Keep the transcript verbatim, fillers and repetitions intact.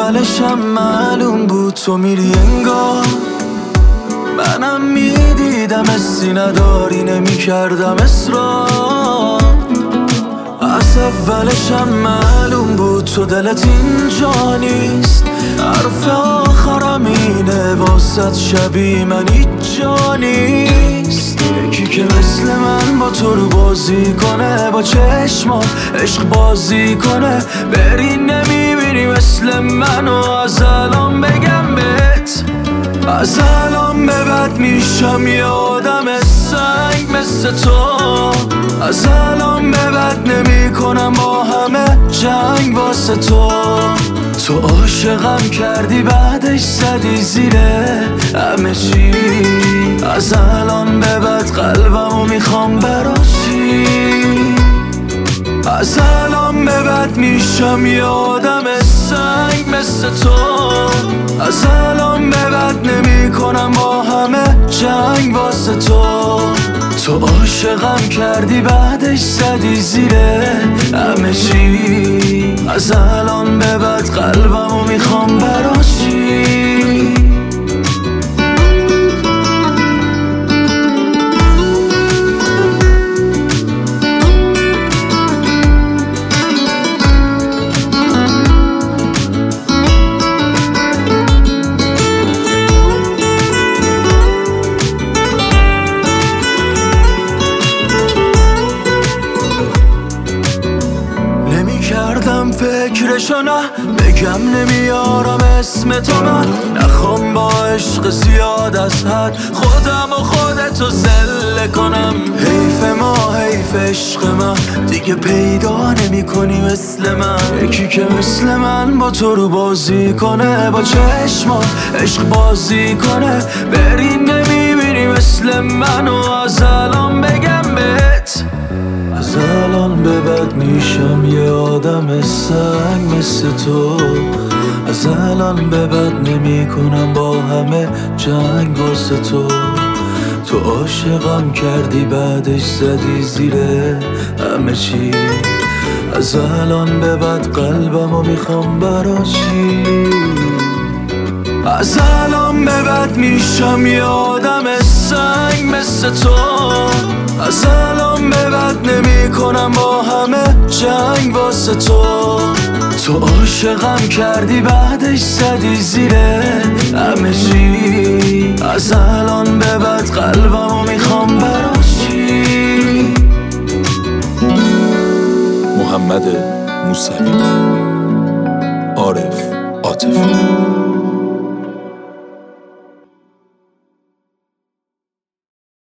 اولشم معلوم بود تو میری انگار، منم میدیدم حسی نداری نمیکردم اصرار. از اولشم معلوم بود تو دلت اینجا نیست، حرف آخرم اینه واسط شبیه من هیچ جا نیست. یکی که مثل من با تو رو بازی کنه، با چشمات عشق بازی کنه، بری نمیبینی مثل منو. از الان بگم بهت، از الان به بعد میشم یه آدم سنگ مثل تو. از الان به بعد نمی کنم با همه جنگ واسه تو. تو عاشقم کردی بعدش زدی زیره همه چی، از الان به بعد قلبمو میخوام براشی. از الان به بعد میشم یه آدم سنگ مثل تو. از الان به بعد نمی کنم با همه جنگ واسه تو. تو عاشقم کردی بعدش زدی زیره همه چی، از الان به بعد قلبمو میخوام براشی. کردم فکرشو نه بگم نمیارم اسم تو، من نخوام با عشق زیاد از حد خودم و خودتو زله کنم. حیف ما حیف عشق من دیگه پیدا نمی کنی مثل من. یکی که مثل من با تو رو بازی کنه، با چشمات عشق بازی کنه، بری نمیبینی مثل منو. از الان بگم بهت، از الان به بعد میشم یه آدم سنگ مثل تو. از الان به بعد نمی کنم با همه جنگ واسه تو. تو عاشقم کردی بعدش زدی زیره همه چی، از الان به بعد قلبمو میخوام براشی. از الان به بعد میشم یه آدم سنگ مثل تو. از الان به بعد نمی کنم با همه جنگ واسه تو. تو عاشقم کردی بعدش زدی زیره همه چی، از الان به بعد قلبمو میخوام براشی. محمد موسوی، عارف عاطفی.